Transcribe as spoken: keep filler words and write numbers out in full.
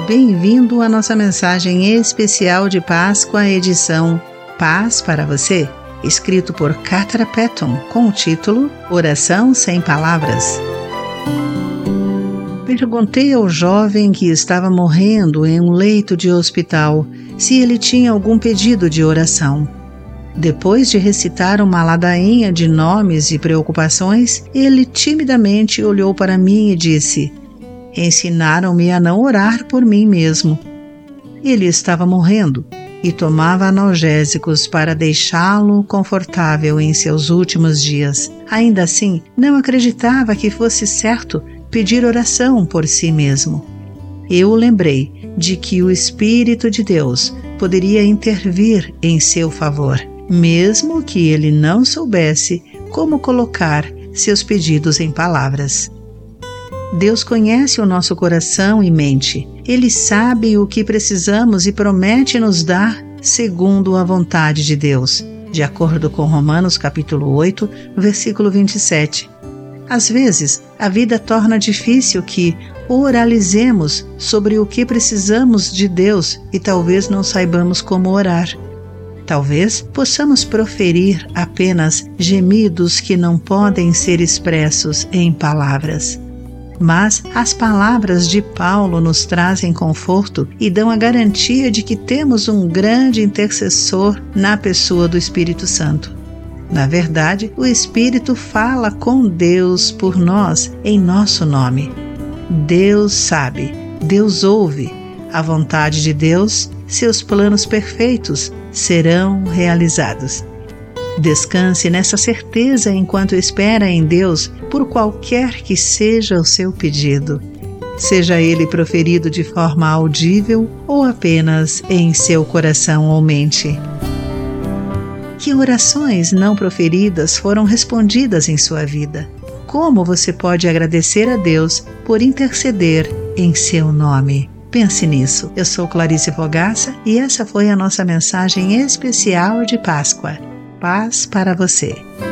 bem-vindo à nossa mensagem especial de Páscoa, edição Paz para Você, escrito por Catra Patton, com o título Oração Sem Palavras. Perguntei ao jovem que estava morrendo em um leito de hospital se ele tinha algum pedido de oração. Depois de recitar uma ladainha de nomes e preocupações, ele timidamente olhou para mim e disse: ensinaram-me a não orar por mim mesmo. Ele estava morrendo e tomava analgésicos para deixá-lo confortável em seus últimos dias. Ainda assim, não acreditava que fosse certo pedir oração por si mesmo. Eu o lembrei de que o Espírito de Deus poderia intervir em seu favor, mesmo que ele não soubesse como colocar seus pedidos em palavras. Deus conhece o nosso coração e mente. Ele sabe o que precisamos e promete nos dar segundo a vontade de Deus, de acordo com Romanos capítulo oito, versículo vinte e sete. Às vezes, a vida torna difícil que oralizemos sobre o que precisamos de Deus e talvez não saibamos como orar. Talvez possamos proferir apenas gemidos que não podem ser expressos em palavras. Mas as palavras de Paulo nos trazem conforto e dão a garantia de que temos um grande intercessor na pessoa do Espírito Santo. Na verdade, o Espírito fala com Deus por nós em nosso nome. Deus sabe, Deus ouve. A vontade de Deus, seus planos perfeitos serão realizados. Descanse nessa certeza enquanto espera em Deus por qualquer que seja o seu pedido, seja ele proferido de forma audível ou apenas em seu coração ou mente. Que orações não proferidas foram respondidas em sua vida? Como você pode agradecer a Deus por interceder em seu nome? Pense nisso. Eu sou Clarice Fogaça e essa foi a nossa mensagem especial de Páscoa. Paz para você.